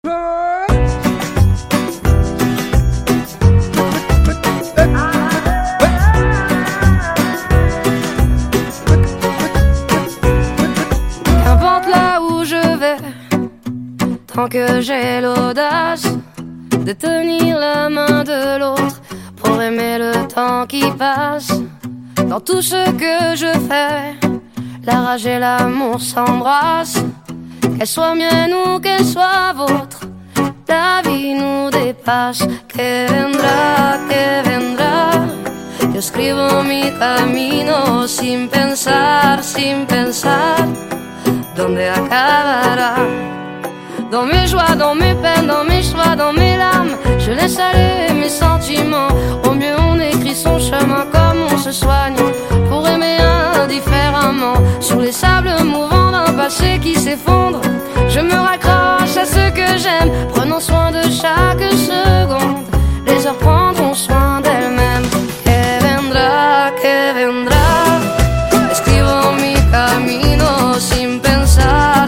Qu'importe là où je vais, tant que j'ai l'audace de tenir la main de l'autre pour aimer le temps qui passe. Dans tout ce que je fais, la rage et l'amour s'embrassent. Qu'elle soit mienne ou qu'elle soit vôtre, la vie nous dépasse. Que vendrá, yo escribo mi camino sin pensar, dónde acabará. Dans mes joies, dans mes peines, dans mes choix, dans mes larmes, je laisse aller mes sentiments. Au mieux on écrit son chemin comme on se soigne, pour aimer indifféremment. Sur les sables mouvants d'un passé qui s'effondre, je me raccroche à ce que j'aime, prenant soin de chaque seconde. Les heures prendront soin d'elles-mêmes. Que vendrá, escribo mi camino sin pensar,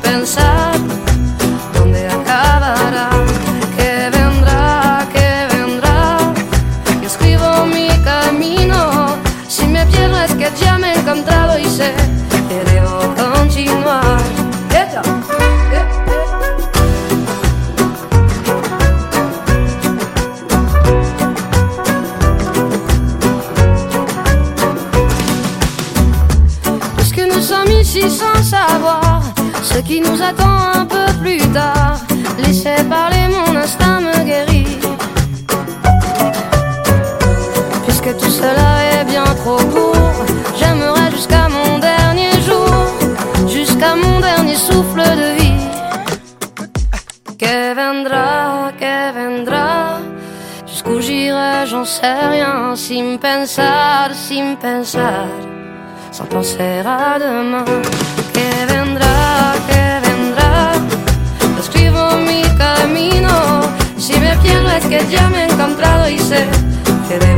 dónde acabará. Que vendrá, yo escribo mi camino. Si me pierdo es que ya me he encontrado y sé que debo continuar. Puisque nous sommes ici sans savoir ce qui nous attend un peu plus tard, laissez parler, mon instinct me guérit. Puisque tout cela est bien trop court, j'aimerais jusqu'à mon dernier jour, jusqu'à mon dernier souffle de vie. Que vendrá, jusqu'où j'irai, j'en sais rien, sin pensar, sans penser à demain. Que vendrá, escribo mi camino. Si me pierdo es que ya me he encontrado y sé que debo